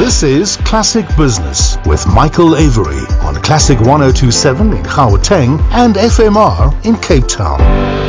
This is Classic Business with Michael Avery on Classic 1027 in Gauteng and FMR in Cape Town.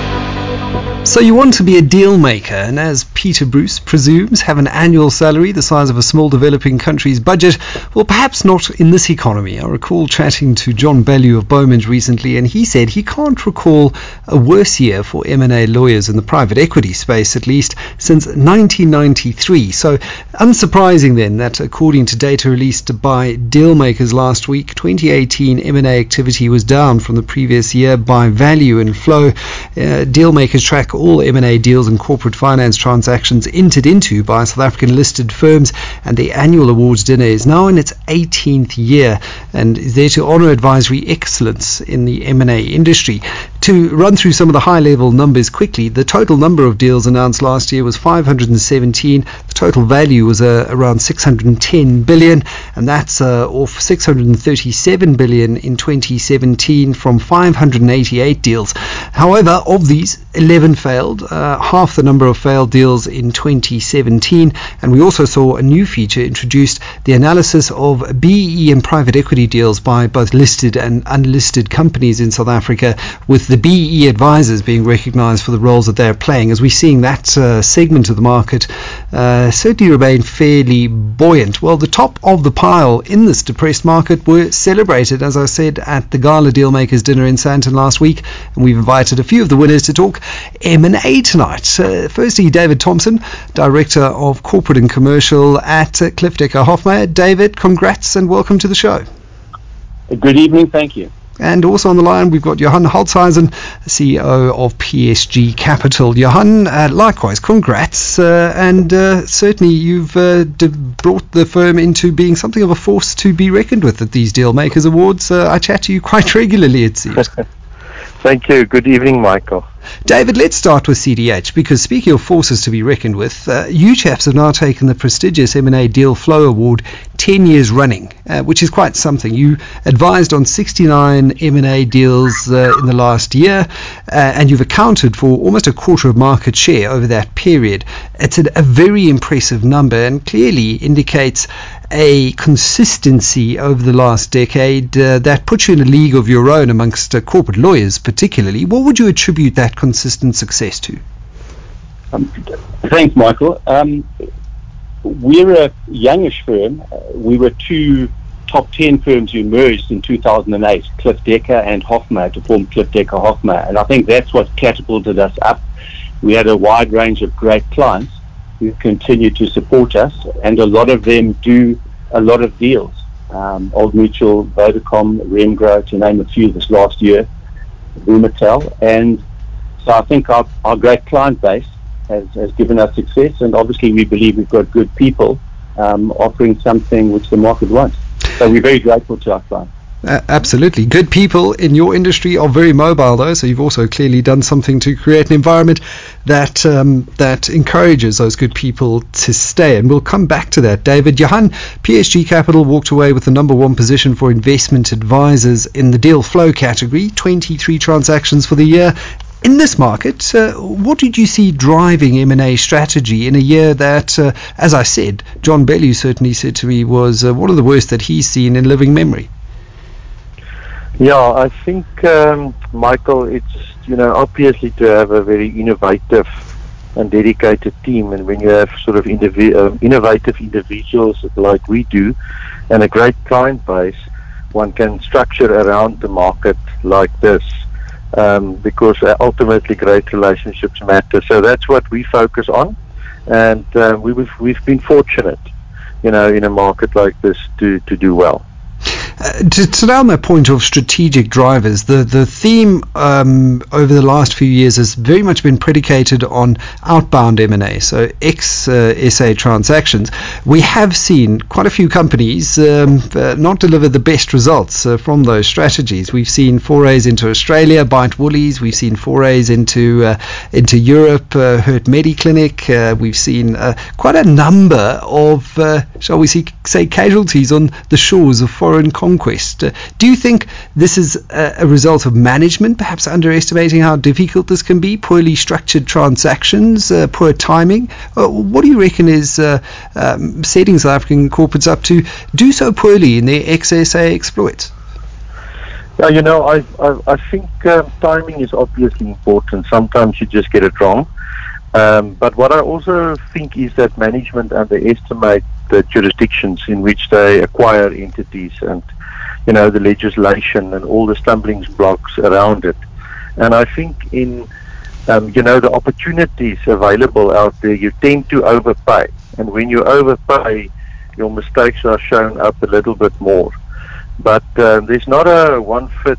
So you want to be a deal maker, and as Peter Bruce presumes, have an annual salary the size of a small developing country's budget? Well, perhaps not in this economy. I recall chatting to John Bellew of Bowman recently, and he said he can't recall a worse year for M&A lawyers in the private equity space, at least since 1993. So unsurprising then that according to data released by Dealmakers last week, 2018 M&A activity was down from the previous year by value and flow. Dealmakers track all M&A deals and corporate finance transactions entered into by South African listed firms, and the annual awards dinner is now in its 18th year and is there to honour advisory excellence in the M&A industry. To run through some of the high-level numbers quickly, the total number of deals announced last year was 517. The total value was around 610 billion, and that's off 637 billion in 2017 from 588 deals. However, of these, 11 failed, half the number of failed deals in 2017, and we also saw a new feature introduced, the analysis of BEE and private equity deals by both listed and unlisted companies in South Africa, with the BEE advisors being recognised for the roles that they're playing, as we're seeing that segment of the market certainly remain fairly buoyant. Well, the top of the pile in this depressed market were celebrated, as I said, at the Gala Dealmakers dinner in Sandton last week, and we've invited a few of the winners to talk M&A tonight. Firstly, David Thompson, Director of Corporate and Commercial at Cliff Decker Hofmeyr. David, congrats and welcome to the show. Good evening, thank you. And also on the line, we've got Johan Holtzhuizen, CEO of PSG Capital. Johan, likewise, congrats. And certainly you've brought the firm into being something of a force to be reckoned with at these Dealmakers Awards. I chat to you quite regularly, it seems. Thank you. Good evening, Michael. David, let's start with CDH, because speaking of forces to be reckoned with, you chaps have now taken the prestigious M&A Deal Flow Award 10 years running, which is quite something. You advised on 69 M&A deals in the last year, and you've accounted for almost a quarter of market share over that period. It's a very impressive number and clearly indicates a consistency over the last decade that puts you in a league of your own amongst corporate lawyers particularly. What would you attribute that consistent success to? Thanks, Michael. We're a youngish firm. We were two top 10 firms who merged in 2008, Cliff Decker and Hofmeyr, to form Cliff Decker Hofmeyr, and I think that's what catapulted us up. We had a wide range of great clients who continue to support us, and a lot of them do a lot of deals. Old Mutual, Vodacom, Remgro, to name a few this last year, Vumatel. And so I think our great client base has given us success, and obviously we believe we've got good people offering something which the market wants. So we're very grateful to our clients. Absolutely. Good people in your industry are very mobile, though, so you've also clearly done something to create an environment that encourages those good people to stay, and we'll come back to that. David, Johan, PSG Capital walked away with the number one position for investment advisors in the deal flow category, 23 transactions for the year. In this market, what did you see driving M&A strategy in a year that, as I said, John Bellew certainly said to me was one of the worst that he's seen in living memory? Yeah, I think, Michael, it's, obviously to have a very innovative and dedicated team, and when you have sort of innovative individuals like we do, and a great client base, one can structure around the market like this, because ultimately great relationships matter. So that's what we focus on, and we've been fortunate, in a market like this to do well. To stay on that point of strategic drivers, the theme over the last few years has very much been predicated on outbound M&A, so ex-SA transactions. We have seen quite a few companies not deliver the best results from those strategies. We've seen forays into Australia, Bite Woolies. We've seen forays into Europe, Hurt Mediclinic. We've seen quite a number of, shall we say, casualties on the shores of foreign conquest. conquest. Do you think this is a result of management, perhaps underestimating how difficult this can be, poorly structured transactions, poor timing? What do you reckon is setting South African corporates up to do so poorly in their XSA exploits? Yeah, I think timing is obviously important. Sometimes you just get it wrong. But what I also think is that management underestimate the jurisdictions in which they acquire entities and, the legislation and all the stumbling blocks around it. And I think in, the opportunities available out there, you tend to overpay. And when you overpay, your mistakes are shown up a little bit more. But there's not a one-fit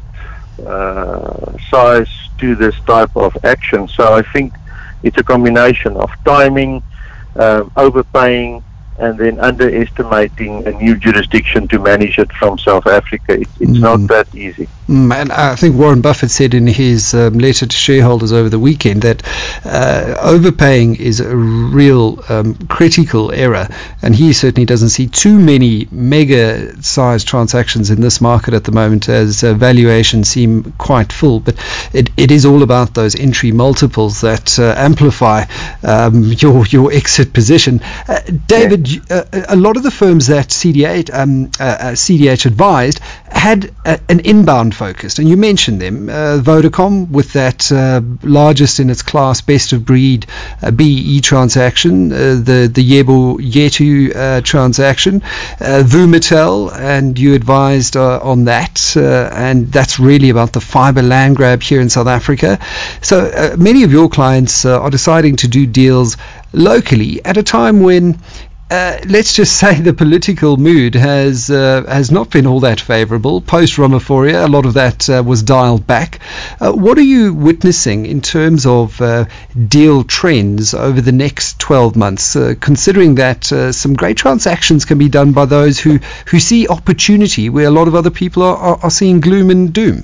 size to this type of action. So I think it's a combination of timing, overpaying, and then underestimating a new jurisdiction to manage it from South Africa. It's not that easy. And I think Warren Buffett said in his letter to shareholders over the weekend that overpaying is a real critical error, and he certainly doesn't see too many mega-sized transactions in this market at the moment, as valuations seem quite full. But it is all about those entry multiples that amplify your exit position. David, a lot of the firms that CDH advised had an inbound focused, and you mentioned them, Vodacom with that largest in its class best of breed BE transaction, the Yebo Yetu transaction, Vumatel, and you advised on that, and that's really about the fibre land grab here in South Africa. So many of your clients are deciding to do deals locally at a time when let's just say the political mood has not been all that favourable. Post Ramaphosa, a lot of that was dialed back. What are you witnessing in terms of deal trends over the next 12 months, considering that some great transactions can be done by those who see opportunity where a lot of other people are seeing gloom and doom?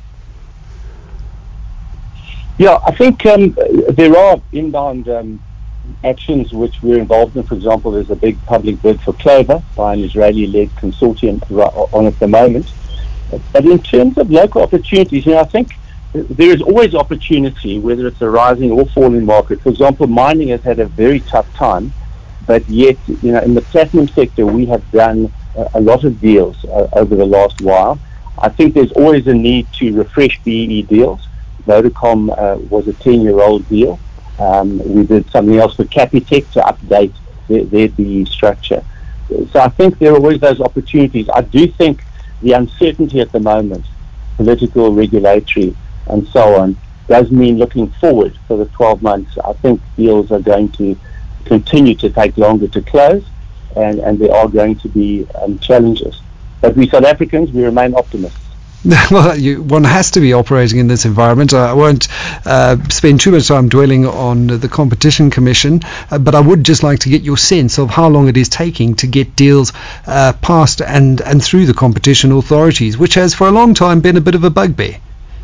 Yeah, I think there are inbound actions which we're involved in. For example, there's a big public bid for Clover by an Israeli-led consortium on at the moment. But in terms of local opportunities, I think there is always opportunity, whether it's a rising or falling market. For example, mining has had a very tough time, but yet, in the platinum sector, we have done a lot of deals over the last while. I think there's always a need to refresh BE deals. Vodacom was a 10-year-old deal. We did something else with Capitec to update their BE structure. So I think there are always those opportunities. I do think the uncertainty at the moment, political, regulatory, and so on, does mean looking forward for the 12 months. I think deals are going to continue to take longer to close, and there are going to be challenges. But we South Africans, we remain optimists. Well, one has to be operating in this environment. I won't spend too much time dwelling on the Competition Commission, but I would just like to get your sense of how long it is taking to get deals passed and through the competition authorities, which has for a long time been a bit of a bugbear.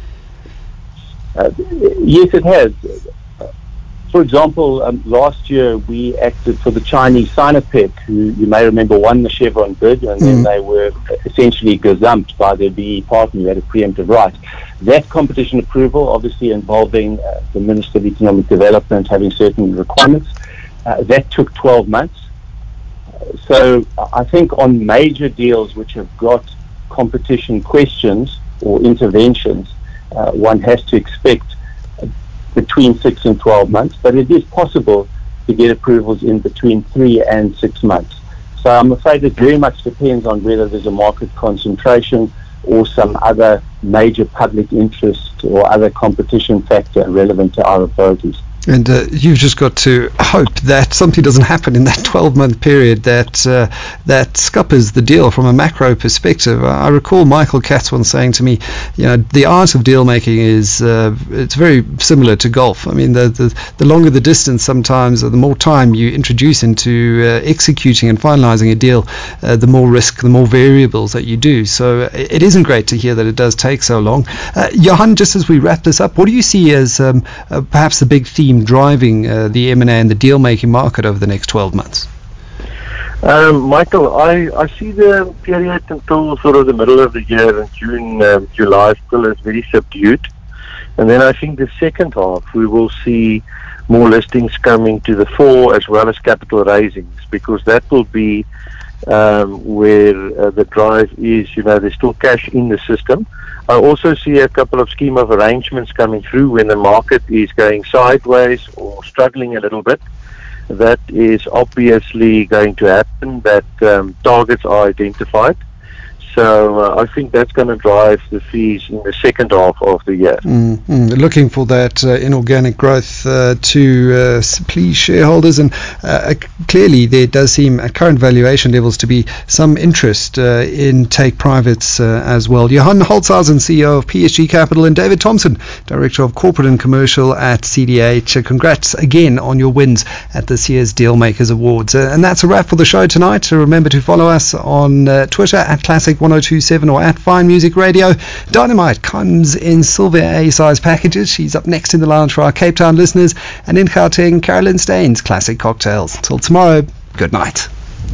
Yes, it has. For example, last year we acted for the Chinese Sinopec, who you may remember won the Chevron bid, and then they were essentially gazumped by their BE partner who had a preemptive right. That competition approval, obviously involving the Minister of Economic Development having certain requirements, that took 12 months. So I think on major deals which have got competition questions or interventions, one has to expect between 6 and 12 months, but it is possible to get approvals in between 3 and 6 months. So I'm afraid it very much depends on whether there's a market concentration or some other major public interest or other competition factor relevant to our authorities. And you've just got to hope that something doesn't happen in that 12-month period that scuppers the deal from a macro perspective. I recall Michael Katz once saying to me, the art of deal making is it's very similar to golf. I mean, the longer the distance sometimes, or the more time you introduce into executing and finalizing a deal, the more risk, the more variables that you do. So it isn't great to hear that it does take so long. Johan, just as we wrap this up, what do you see as perhaps the big theme driving the M&A and the deal-making market over the next 12 months? Michael, I see the period until sort of the middle of the year in June, July still is very subdued. And then I think the second half we will see more listings coming to the fore as well as capital raisings, because that will be where the drive is. There's still cash in the system. I also see a couple of scheme of arrangements coming through when the market is going sideways or struggling a little bit. That is obviously going to happen, that targets are identified. So I think that's going to drive the fees in the second half of the year. Looking for that inorganic growth to please shareholders, and clearly there does seem at current valuation levels to be some interest in take privates as well. Johan Holtzhausen, CEO of PSG Capital, and David Thompson, Director of Corporate and Commercial at CDH. Congrats again on your wins at this year's Dealmakers Awards. And that's a wrap for the show tonight. Remember to follow us on Twitter at Classic 1027 or at Fine Music Radio. Dynamite comes in silver A-size packages. She's up next in the lounge for our Cape Town listeners. And in Gauteng, Carolyn Staines, Classic Cocktails. Till tomorrow, good night.